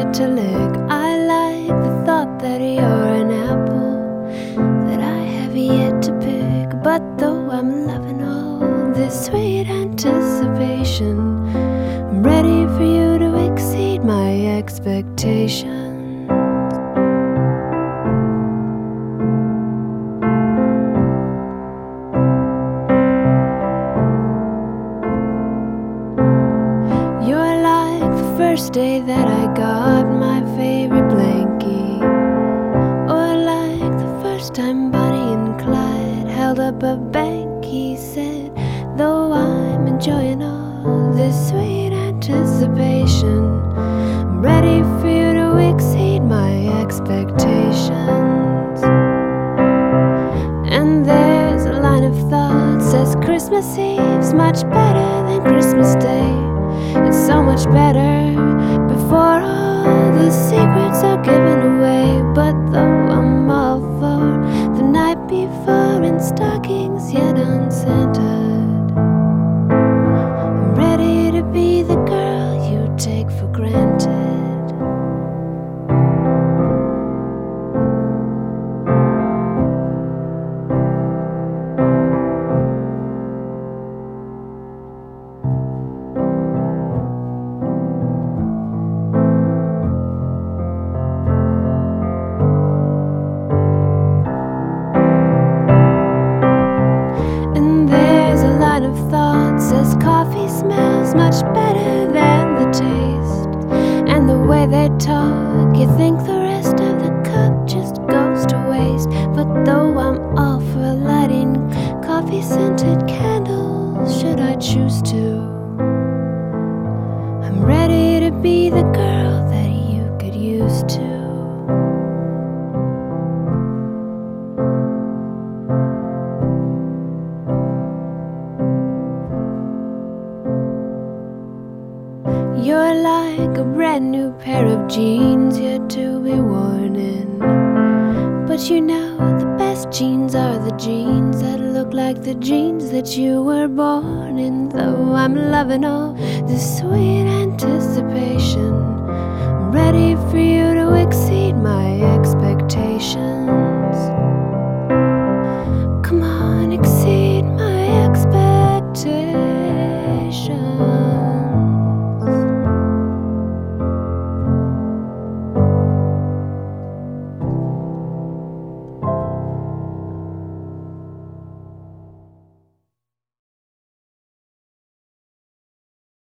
sweet to lick. I like the thought that you're an apple that I have yet to pick. But though I'm loving all this sweet anticipation, I'm ready for you to exceed my expectations. You're like the first day that I got my favorite blankie, or like the first time Bonnie and Clyde held up a bank. He said, though I'm enjoying all this sweet anticipation, I'm ready for you to exceed my expectations. And there's a line of thought says Christmas Eve's much better than Christmas Day. It's so much better before all the secrets are given away. But though I'm all for the night before and stockings yet unscented, I'm ready to be the girl you take for granted. Says coffee smells much better than the taste, and the way they talk, you think the rest of the cup just goes to waste. But though I'm all for lighting coffee-scented candles, should I choose to, I'm ready to be the girl that you could use to. You're like a brand new pair of jeans yet to be worn in. But you know the best jeans are the jeans that look like the jeans that you were born in. Though I'm loving all the sweet and